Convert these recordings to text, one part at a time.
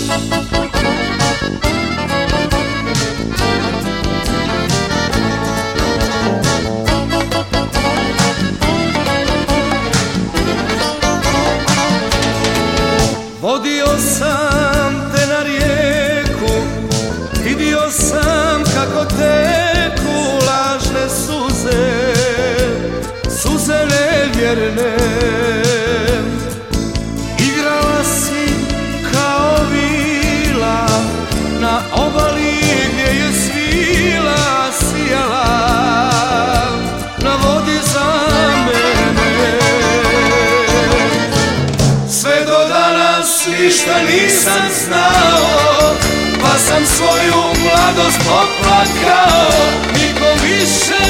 Vodio sam te na rijeku, vidio sam kako teku lažne suze, suze nevjerne. Igrala si kao vila na obali gdje je svila sijala na vodi za mene. Sve do danas ništa nisam znao, pa sam svoju mladost poplakao. Nikom više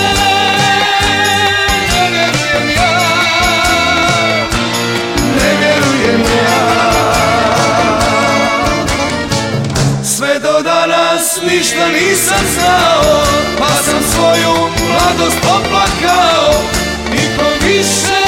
ne vjerujem ja, ne vjerujem ja. Sve do danas ništa nisam znao, pa sam svoju mladost poplakao. Nikom više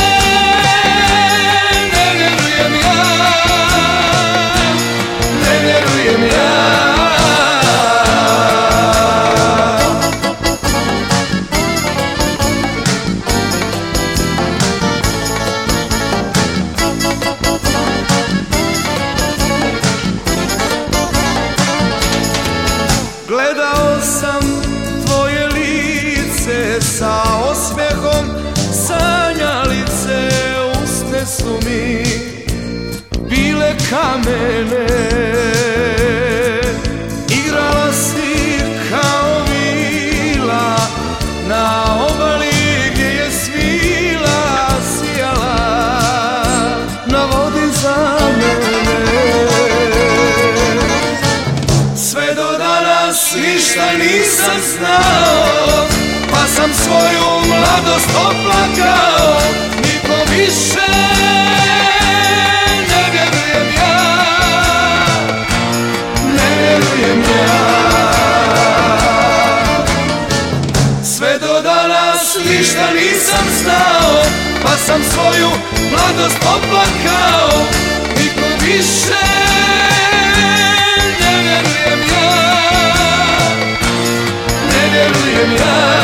Gledao sam tvoje lice sa osmijehom, sanjalice usne su mi bile kamene. Igrala si kao vila na obali gdje je svila sijala na vodi za mene. Sve do danas ništa nisam znao, pa sam svoju mladost oplakao. Nikom više ne vjerujem ja, ne vjerujem ja. Sve do danas ništa nisam znao, pa sam svoju mladost oplakao. Nikom više ne vjerujem ja, ne vjerujem ja.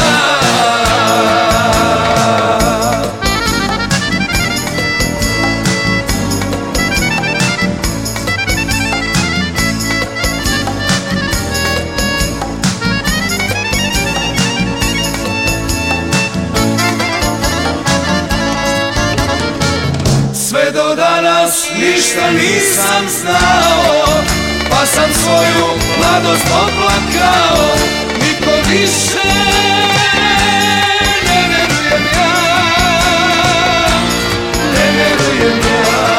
Sve do danas ništa nisam znao, pa sam svoju mladost oplakao. Niko više ne vjerujem ja, ne vjerujem ja.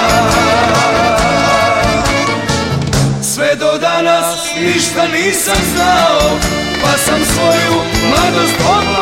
Sve do danas ništa nisam znao, pa sam svoju mladost oplakao.